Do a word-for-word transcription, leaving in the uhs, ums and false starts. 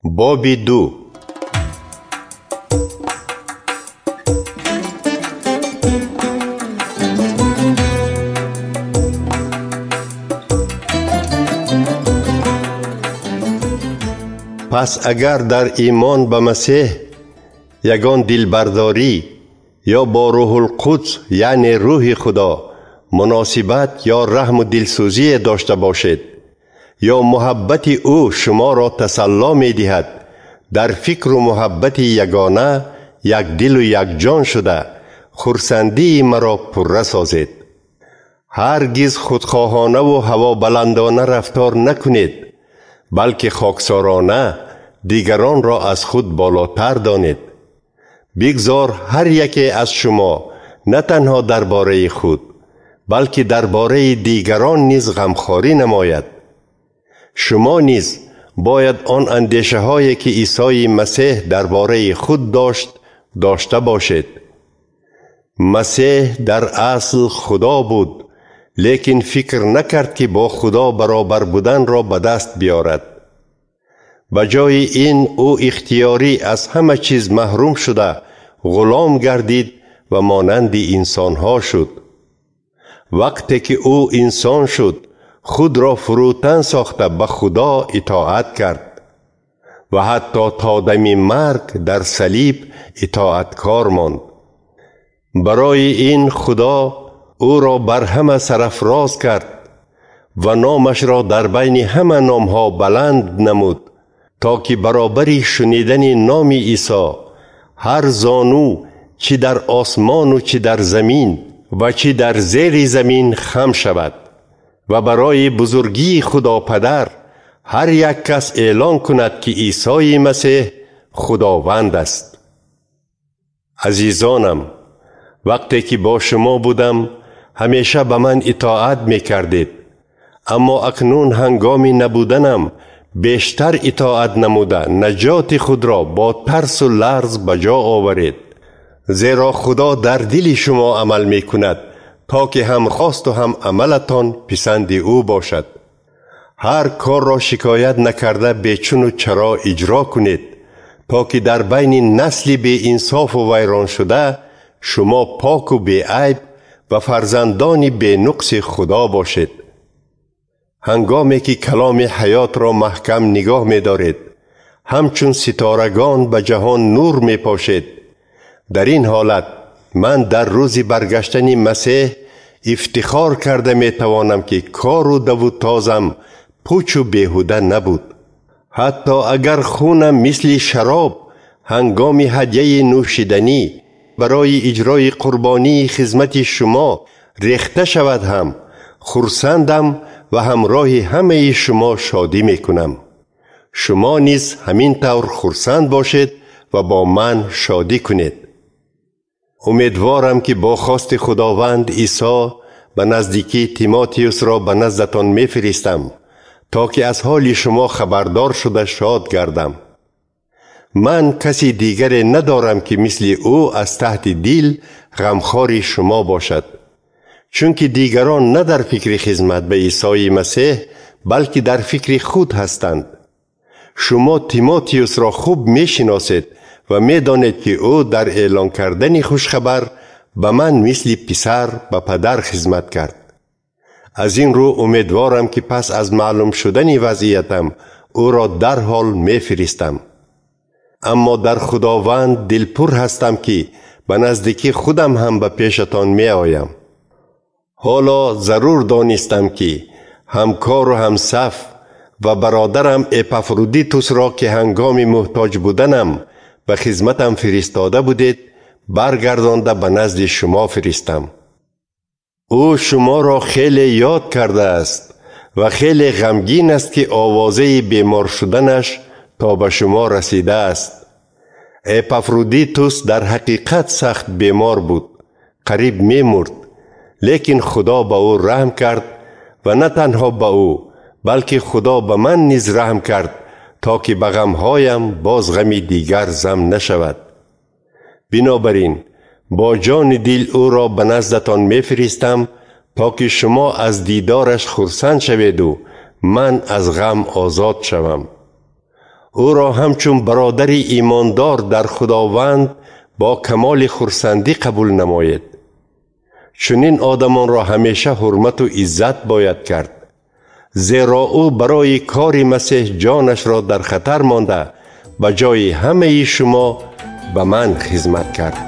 باب دو. پس اگر در ایمان به مسیح یگان دلبرداری یا با روح القدس یعنی روح خدا مناسبت یا رحم و دلسوزی داشته باشید یا محبت او شما را تسلا می دهد، در فکر و محبت یگانه یک دل و یک جان شده خرسندی مرا پره سازید. هرگز خودخواهانه و هوا بلندانه رفتار نکنید، بلکه خاکسارانه دیگران را از خود بالاتر دانید. بگذار هر یکی از شما نه تنها درباره خود بلکه درباره دیگران نیز غمخواری نماید. شما نیز باید آن اندیشه هایی که عیسی مسیح درباره خود داشت داشته باشید. مسیح در اصل خدا بود، لیکن فکر نکرد که با خدا برابر بودن را به دست بیارد. بجای این او اختیاری از همه چیز محروم شده غلام گردید و مانند انسان ها شد. وقتی که او انسان شد خود را فروتن ساخته به خدا اطاعت کرد و حتی تا دم مرگ در صلیب اطاعتکار ماند. برای این خدا او را بر همه سرافراز کرد و نامش را در بین همه نامها بلند نمود، تا که برابر شنیدن نام عیسی هر زانو چی در آسمان و چی در زمین و چی در زیر زمین خم شود و برای بزرگی خدا پدر هر یک کس اعلان کند که عیسی مسیح خداوند است. عزیزانم، وقتی که با شما بودم همیشه به من اطاعت می کردید، اما اکنون هنگام نبودنم بیشتر اطاعت نموده نجات خود را با ترس و لرز بجا آورید، زیرا خدا در دل شما عمل می کند تا که هم خواست و هم عملتان پسند او باشد. هر کار را شکایت نکرده بیچون و چرا اجرا کنید، تا که در بین نسل بی انصاف و ویران شده شما پاک و بی عیب و فرزندان بی نقص خدا باشید. هنگامی که کلام حیات را محکم نگاه می دارید، همچون ستارگان به جهان نور می پاشید. در این حالت من در روز برگشتن مسیح افتخار کرده می توانم که کار و دو تازم پوچ و بیهوده نبود. حتی اگر خونم مثل شراب هنگام هدیه نوشیدنی برای اجرای قربانی خدمت شما ریخته شود هم خرسندم و همراه همه شما شادی می کنم. شما نیز همین طور خرسند باشید و با من شادی کنید. امیدوارم که با خواست خداوند عیسی به نزدیکی تیموتئوس را به نزدتان می فرستم تا که از حال شما خبردار شده شاد گردم. من کسی دیگر ندارم که مثل او از تحت دل غمخوار شما باشد، چون که دیگران نه در فکر خدمت به عیسی مسیح بلکه در فکر خود هستند. شما تیموتئوس را خوب می شناسید و می دانید که او در اعلان کردن خوشخبر به من مثل پسر به پدر خدمت کرد. از این رو امیدوارم که پس از معلوم شدن وضعیتم او را در حال می فرستم. اما در خداوند دلپور هستم که به نزدیکی خودم هم به پیشتان می آیم. حالا ضرور دانستم که همکار و همصف و برادرم اپافرودیتوس را که هنگام محتاج بودنم به خدمتم فرستاده بودید برگردانده به نزد شما فرستم. او شما را خیلی یاد کرده است و خیلی غمگین است که آوازه بیمار شدنش تا به شما رسیده است. اپافرودیتوس در حقیقت سخت بیمار بود، قریب می مرد، لیکن خدا به او رحم کرد و نه تنها به او بلکه خدا به من نیز رحم کرد تا که به غمهایم باز غمی دیگر ضم نشود. بنابراین با جان دل او را به نزدتان می فرستم تا که شما از دیدارش خرسند شوید و من از غم آزاد شوم. او را همچون برادر ایماندار در خداوند با کمال خرسندی قبول نماید. چنین آدمان را همیشه حرمت و عزت باید کرد، زیرا او برای کار مسیح جانش را در خطر مانده به جای همه شما به من خدمت کرد.